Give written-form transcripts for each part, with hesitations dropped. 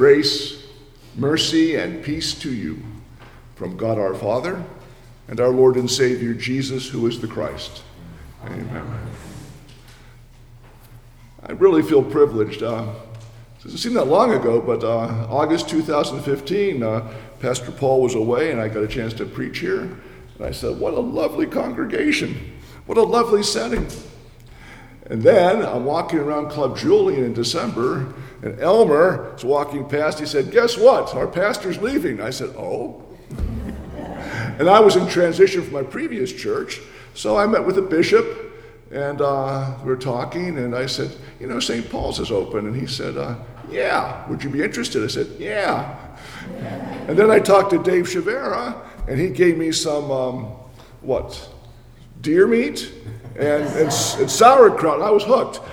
Grace, mercy, and peace to you from God our Father and our Lord and Savior Jesus, who is the Christ. Amen. I really feel privileged. It doesn't seem that long ago, but August 2015, Pastor Paul was away and I got a chance to preach here. And I said, what a lovely congregation. What a lovely setting. And then I'm walking around Club Julian in December, and Elmer is walking past. He said, guess what? Our pastor's leaving. I said, oh? And I was in transition from my previous church, so I met with the bishop, and we were talking, and I said, St. Paul's is open. And he said, yeah, would you be interested? I said, yeah. And then I talked to Dave Shavera, and he gave me some, deer meat and sauerkraut, and I was hooked.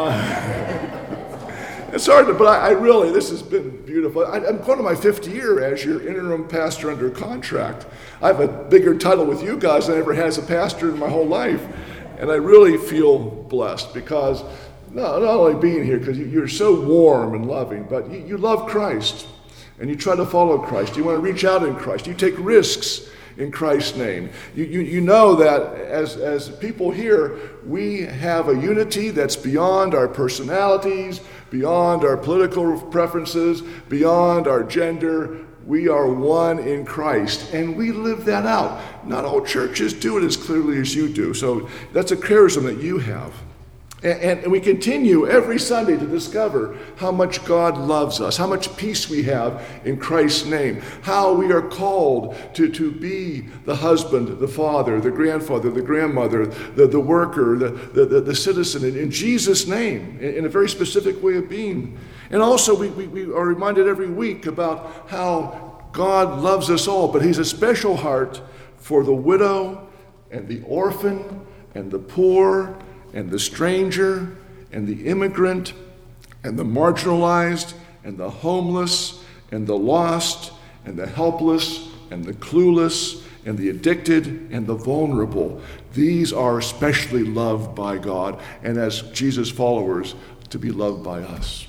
It's hard to, but I really, this has been beautiful. I'm going to my 5th year as your interim pastor under contract. I have a bigger title with you guys than I ever had as a pastor in my whole life. And I really feel blessed because not only being here, because you're so warm and loving, but you love Christ and you try to follow Christ. You want to reach out in Christ. You take risks in Christ's name. You know that as people here, we have a unity that's beyond our personalities, beyond our political preferences, beyond our gender. We are one in Christ, and we live that out. Not all churches do it as clearly as you do, so that's a charism that you have. And we continue every Sunday to discover how much God loves us, how much peace we have in Christ's name, how we are called to be the husband, the father, the grandfather, the grandmother, the worker, the citizen in Jesus' name, in a very specific way of being. And also we are reminded every week about how God loves us all, but he's a special heart for the widow and the orphan and the poor and the stranger, and the immigrant, and the marginalized, and the homeless, and the lost, and the helpless, and the clueless, and the addicted, and the vulnerable. These are especially loved by God, and as Jesus followers, to be loved by us.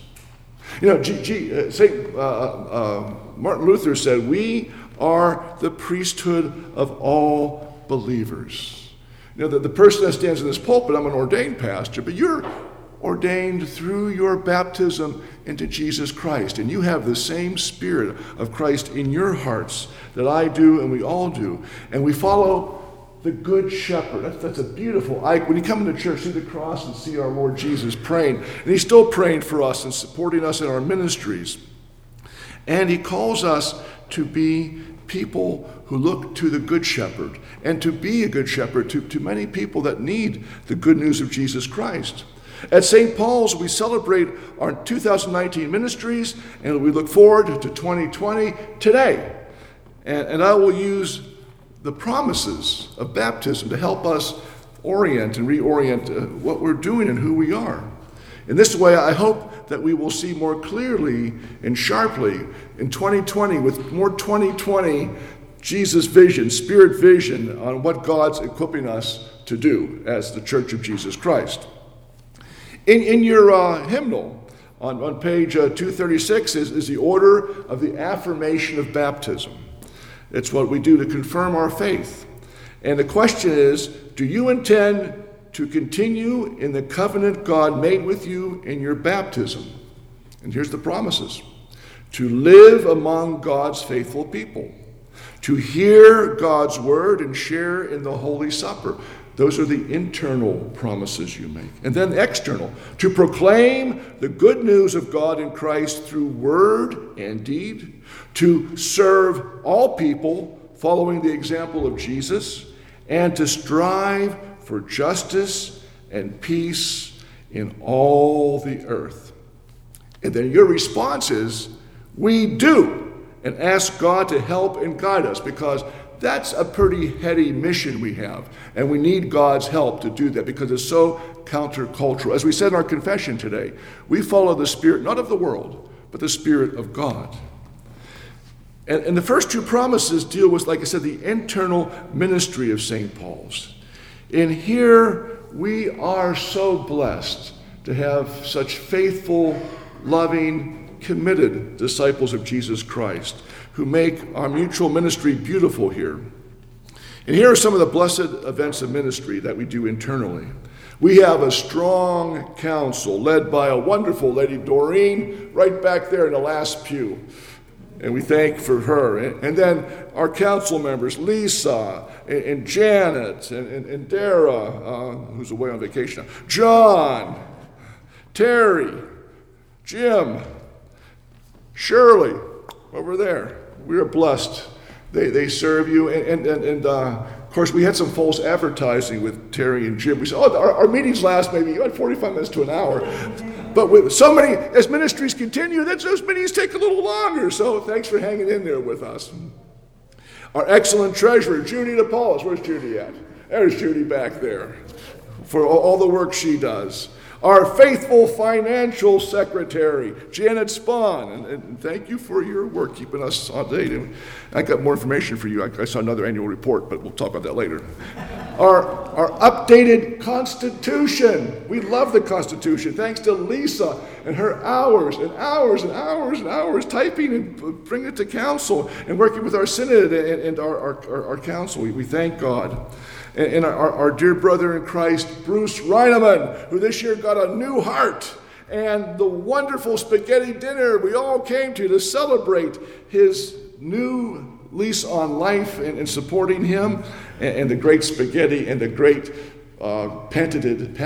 St. Martin Luther said, we are the priesthood of all believers. The person that stands in this pulpit, I'm an ordained pastor, but you're ordained through your baptism into Jesus Christ. And you have the same Spirit of Christ in your hearts that I do and we all do. And we follow the Good Shepherd. That's a beautiful icon. When you come into church, see the cross and see our Lord Jesus praying. And he's still praying for us and supporting us in our ministries. And he calls us to be people who look to the Good Shepherd and to be a good shepherd to many people that need the good news of Jesus Christ. At St. Paul's, we celebrate our 2019 ministries, and we look forward to 2020 today. And I will use the promises of baptism to help us orient and reorient what we're doing and who we are. In this way, I hope that we will see more clearly and sharply in 2020 with more 2020 Jesus vision, Spirit vision on what God's equipping us to do as the Church of Jesus Christ. In your hymnal, on page 236 is the order of the affirmation of baptism. It's what we do to confirm our faith. And the question is, do you intend to continue in the covenant God made with you in your baptism? And here's the promises. To live among God's faithful people. To hear God's word and share in the Holy Supper. Those are the internal promises you make. And then external. To proclaim the good news of God in Christ through word and deed. To serve all people following the example of Jesus. And to strive for justice and peace in all the earth. And then your response is, we do. And ask God to help and guide us, because that's a pretty heady mission we have. And we need God's help to do that because it's so countercultural. As we said in our confession today, we follow the Spirit, not of the world, but the Spirit of God. And the first two promises deal with, like I said, the internal ministry of St. Paul's. And here we are so blessed to have such faithful, loving, committed disciples of Jesus Christ who make our mutual ministry beautiful here. And here are some of the blessed events of ministry that we do internally. We have a strong council led by a wonderful lady, Doreen, right back there in the last pew. And we thank for her. And then our council members, Lisa and Janet and Dara, who's away on vacation now, John, Terry, Jim, Shirley, over there. We are blessed. They serve you. And of course, we had some false advertising with Terry and Jim. We said, our meetings last maybe 45 minutes to an hour. But with so many, as ministries continue, those meetings take a little longer. So thanks for hanging in there with us. Our excellent treasurer, Judy DePaulis. Where's Judy at? There's Judy back there for all the work she does. Our faithful financial secretary, Janet Spahn. And thank you for your work, keeping us on date. I got more information for you. I saw another annual report, but we'll talk about that later. Our updated Constitution. We love the Constitution. Thanks to Lisa and her hours and hours and hours and hours typing and bringing it to council and working with our synod and our council. We thank God. And our dear brother in Christ, Bruce Reineman, who this year got a new heart, and the wonderful spaghetti dinner we all came to celebrate his new lease on life and supporting him, and the great spaghetti and the great patented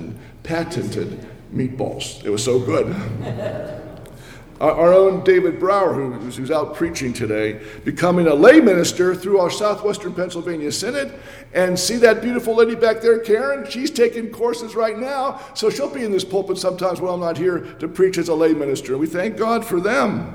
meatballs. It was so good. Our own David Brower, who's out preaching today, becoming a lay minister through our Southwestern Pennsylvania Synod. And see that beautiful lady back there, Karen? She's taking courses right now, so she'll be in this pulpit sometimes when I'm not here to preach as a lay minister. We thank God for them.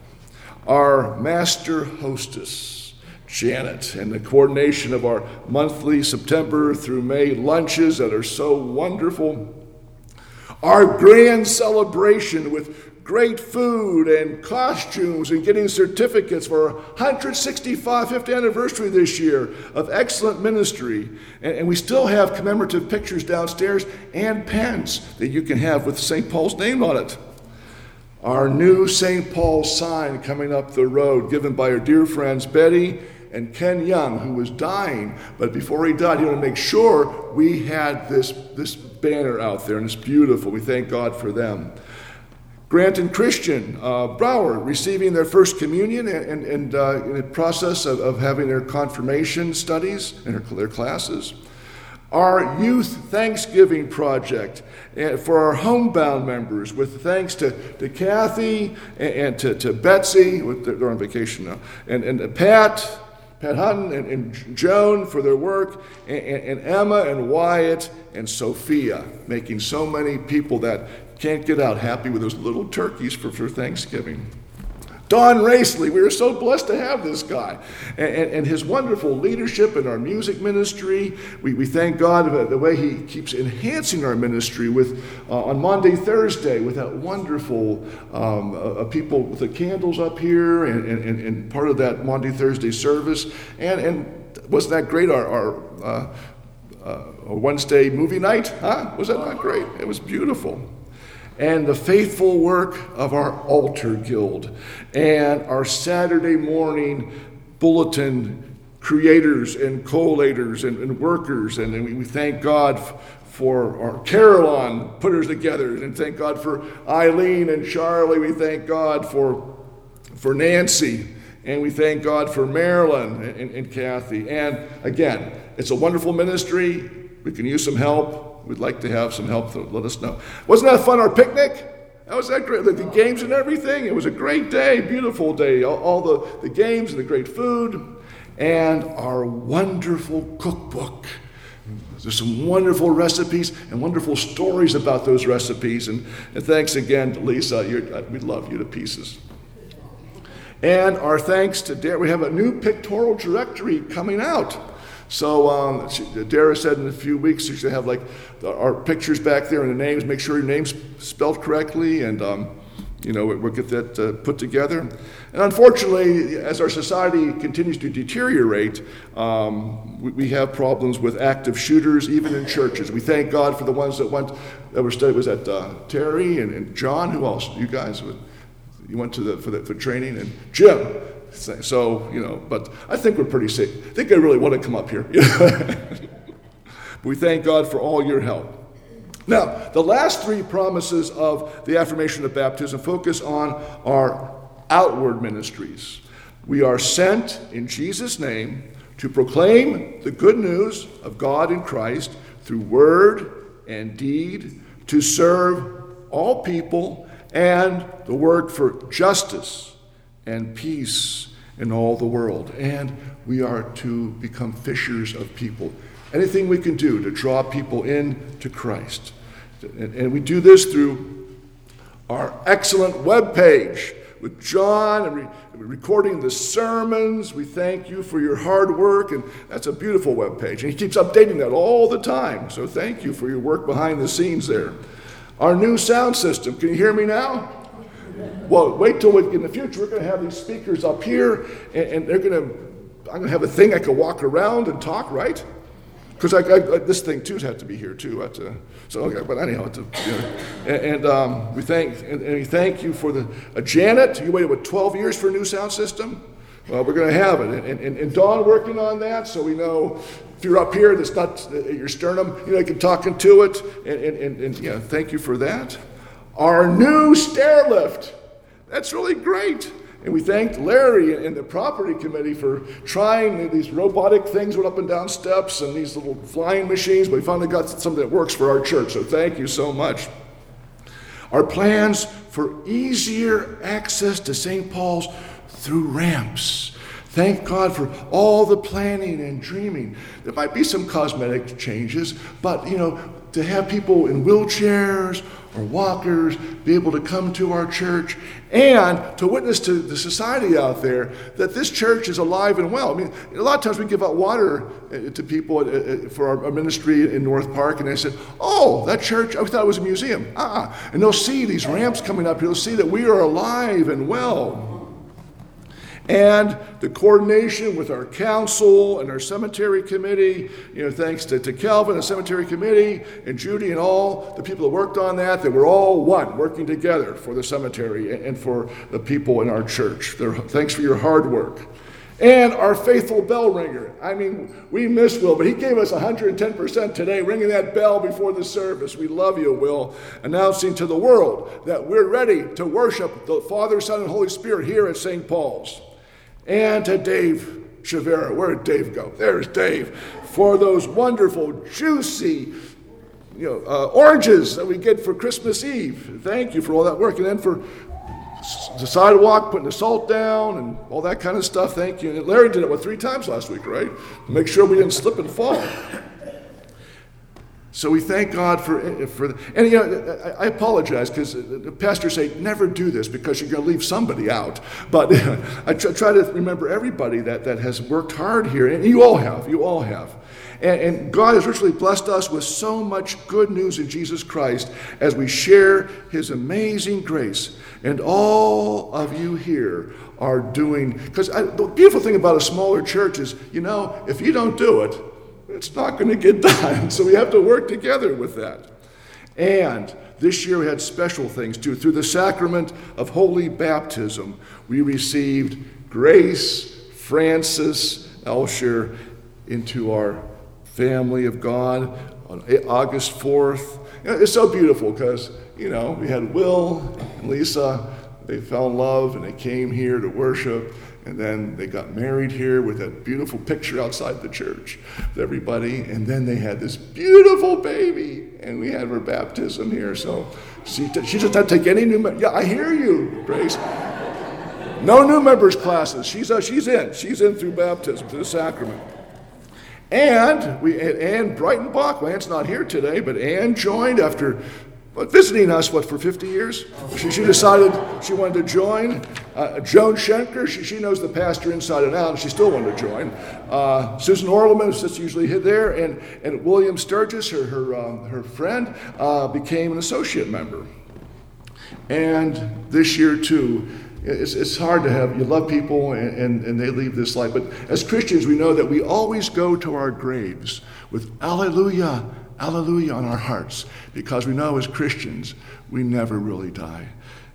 Our master hostess, Janet, and the coordination of our monthly September through May lunches that are so wonderful. Our grand celebration with great food and costumes and getting certificates for our 165th anniversary this year of excellent ministry. And we still have commemorative pictures downstairs and pens that you can have with St. Paul's name on it. Our new St. Paul's sign coming up the road, given by our dear friends Betty and Ken Young, who was dying, but before he died, he wanted to make sure we had this banner out there, and it's beautiful. We thank God for them. Grant and Christian Brower receiving their first communion and in the process of having their confirmation studies and their classes. Our youth Thanksgiving project for our homebound members, with thanks to Kathy and to Betsy, they're on vacation now, and Pat Hutton and Joan for their work, and Emma and Wyatt and Sophia, making so many people that can't get out happy with those little turkeys for Thanksgiving. Don Racely, we are so blessed to have this guy and his wonderful leadership in our music ministry. We thank God for the way he keeps enhancing our ministry with on Maundy Thursday with that wonderful people with the candles up here and part of that Maundy Thursday service. And wasn't that great? Our Wednesday movie night, huh? Was that not great? It was beautiful. And the faithful work of our altar guild and our Saturday morning bulletin creators and collators and workers. And we thank God for our Carolyn putters together, and thank God for Eileen and Charlie. We thank God for Nancy, and we thank God for Marilyn and Kathy. And again, it's a wonderful ministry. We can use some help. We'd like to have some help, so let us know. Wasn't that fun, our picnic? That was that great, the games and everything. It was a great day, beautiful day. All the games and the great food. And our wonderful cookbook. There's some wonderful recipes and wonderful stories about those recipes. And thanks again to Lisa. We love you to pieces. And our thanks to Dara. We have a new pictorial directory coming out. So Dara said in a few weeks you should have like our pictures back there and the names. Make sure your name's spelled correctly, and we'll get that put together. And unfortunately, as our society continues to deteriorate, we have problems with active shooters, even in churches. We thank God for the ones that were studied. Was that Terry and John? Who else? You guys? You went for training, and Jim. So, but I think we're pretty safe. I think I really want to come up here. But we thank God for all your help. Now, the last three promises of the affirmation of baptism focus on our outward ministries. We are sent in Jesus' name to proclaim the good news of God in Christ through word and deed, to serve all people, and the work for justice and peace in all the world. And we are to become fishers of people. Anything we can do to draw people in to Christ. And we do this through our excellent webpage with John and recording the sermons. We thank you for your hard work, and that's a beautiful webpage. And he keeps updating that all the time. So thank you for your work behind the scenes there. Our new sound system. Can you hear me now? Well, wait till in the future we're going to have these speakers up here, and I'm going to have a thing I can walk around and talk, right? Because this thing too has to be here too. But anyhow, we thank you for Janet. You waited 12 years for a new sound system. Well, we're going to have it, and Dawn working on that, so we know if you're up here, that's not your sternum. You can talk into it, and thank you for that. Our new stair lift. That's really great. And we thanked Larry and the property committee for trying these robotic things with up and down steps and these little flying machines, but we finally got something that works for our church, so thank you so much. Our plans for easier access to St. Paul's through ramps. Thank God for all the planning and dreaming. There might be some cosmetic changes, but to have people in wheelchairs or walkers be able to come to our church and to witness to the society out there that this church is alive and well. I mean, a lot of times we give out water to people for our ministry in North Park, and they said, oh, that church, I thought it was a museum. And they'll see these ramps coming up here. They'll see that we are alive and well. And the coordination with our council and our cemetery committee, thanks to Calvin, the cemetery committee, and Judy and all the people that worked on that we're all one, working together for the cemetery and for the people in our church. Thanks for your hard work. And our faithful bell ringer. I mean, we miss Will, but he gave us 110% today, ringing that bell before the service. We love you, Will, announcing to the world that we're ready to worship the Father, Son, and Holy Spirit here at St. Paul's. And to Dave Chavera. Where did Dave go? There's Dave. For those wonderful, juicy, oranges that we get for Christmas Eve. Thank you for all that work. And then for the sidewalk, putting the salt down and all that kind of stuff. Thank you. And Larry did it, 3 times last week, right? To make sure we didn't slip and fall. So we thank God for and I apologize because the pastors say never do this because you're going to leave somebody out. But I try to remember everybody that has worked hard here, and you all have. And God has richly blessed us with so much good news in Jesus Christ as we share his amazing grace. And all of you here are doing, because the beautiful thing about a smaller church is, if you don't do it, it's not going to get done. So we have to work together with that. And this year we had special things too. Through the sacrament of holy baptism, we received Grace Francis Elsher into our family of God on August 4th. It's so beautiful because, we had Will and Lisa. They fell in love and they came here to worship. And then they got married here with that beautiful picture outside the church with everybody. And then they had this beautiful baby. And we had her baptism here. So she just had to take any new members. Yeah, I hear you, Grace. No new members classes. She's in. She's in through baptism, through the sacrament. And we had Ann Breitenbach. Well, Ann's not here today, but Ann joined after visiting us, for 50 years? She decided she wanted to join. Joan Schenker, she knows the pastor inside and out, and she still wanted to join. Susan Orleman, who's usually there, and William Sturgis, her friend, became an associate member. And this year, too, it's hard to you love people and they leave this life. But as Christians, we know that we always go to our graves with Alleluia, Alleluia on our hearts, because we know as Christians, we never really die.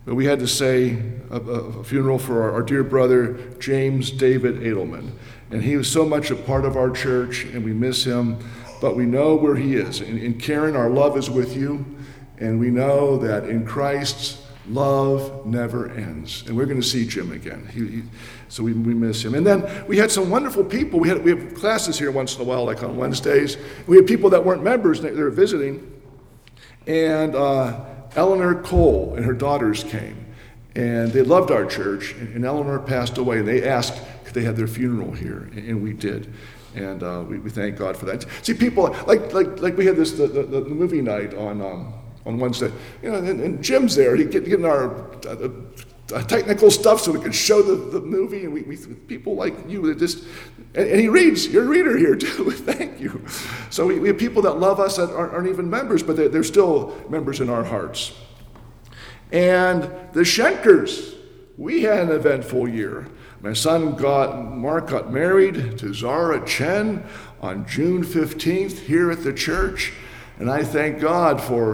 we had to say a funeral for our dear brother, James David Edelman. And he was so much a part of our church, and we miss him, but we know where he is. And Karen, our love is with you, and we know that in Christ, love never ends. And we're going to see Jim again. So we miss him. And then we had some wonderful people. We have classes here once in a while, like on Wednesdays. We had people that weren't members, they were visiting. And Eleanor Cole and her daughters came. And they loved our church. And Eleanor passed away. And they asked if they had their funeral here. And we did. And we thank God for that. See, people, like we had this, the movie night on Wednesday, and Jim's there. He getting our technical stuff so we could show the movie, and we people like you that just, and he reads. You're a reader here too. Thank you. So we have people that love us that aren't even members, but they're still members in our hearts. And the Schenkers, we had an eventful year. My son Mark got married to Zara Chen on June 15th here at the church. And I thank God for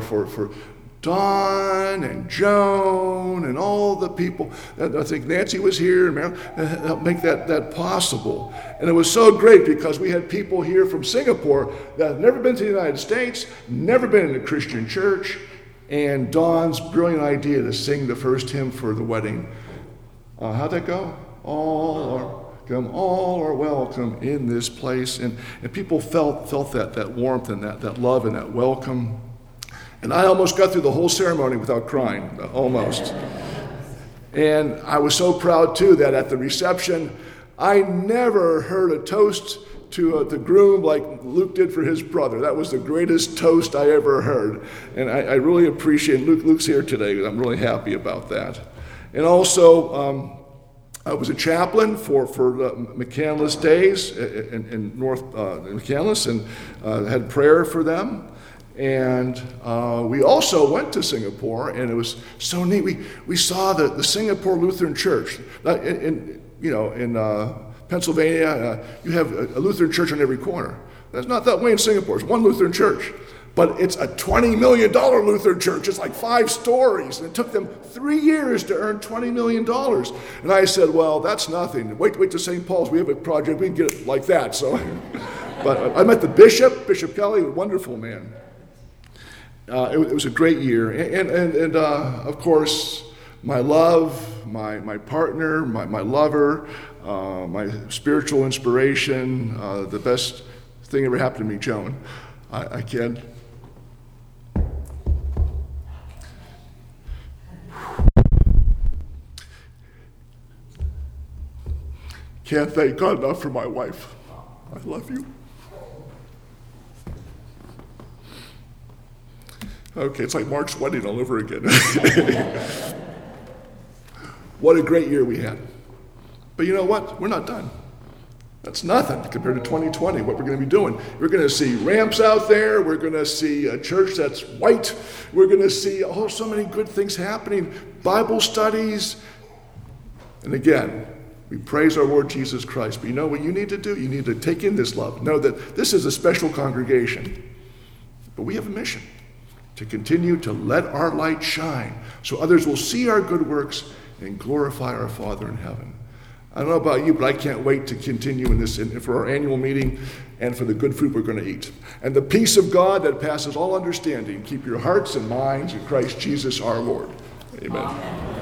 Don and Joan and all the people. I think Nancy was here and helped make that possible. And it was so great because we had people here from Singapore that have never been to the United States, never been in a Christian church, and Don's brilliant idea to sing the first hymn for the wedding. How'd that go? All are welcome in this place. And people felt that warmth and that love and that welcome. And I almost got through the whole ceremony without crying, almost. And I was so proud, too, that at the reception, I never heard a toast to the groom like Luke did for his brother. That was the greatest toast I ever heard. And I really appreciate Luke's here today. I'm really happy about that. And also, I was a chaplain for McCandless Days in North McCandless, and had prayer for them. And we also went to Singapore, and it was so neat. We saw the Singapore Lutheran Church. In Pennsylvania, you have a Lutheran church on every corner. That's not that way in Singapore. It's one Lutheran church. But it's a $20 million Lutheran church. It's like 5 stories. And it took them 3 years to earn $20 million. And I said, well, that's nothing. Wait to St. Paul's. We have a project. We can get it like that. So, but I met the Bishop Kelly, a wonderful man. It was a great year. And of course, my love, my partner, my lover, my spiritual inspiration, the best thing ever happened to me, Joan. I can't thank God enough for my wife. I love you. Okay, it's like Mark's wedding all over again. What a great year we had. But you know what? We're not done. That's nothing compared to 2020, what we're going to be doing. We're going to see ramps out there. We're going to see a church that's white. We're going to see so many good things happening. Bible studies. And again, we praise our Lord Jesus Christ. But you know what you need to do? You need to take in this love. Know that this is a special congregation. But we have a mission to continue to let our light shine so others will see our good works and glorify our Father in heaven. I don't know about you, but I can't wait to continue in this for our annual meeting and for the good food we're going to eat. And the peace of God that passes all understanding, keep your hearts and minds in Christ Jesus our Lord. Amen.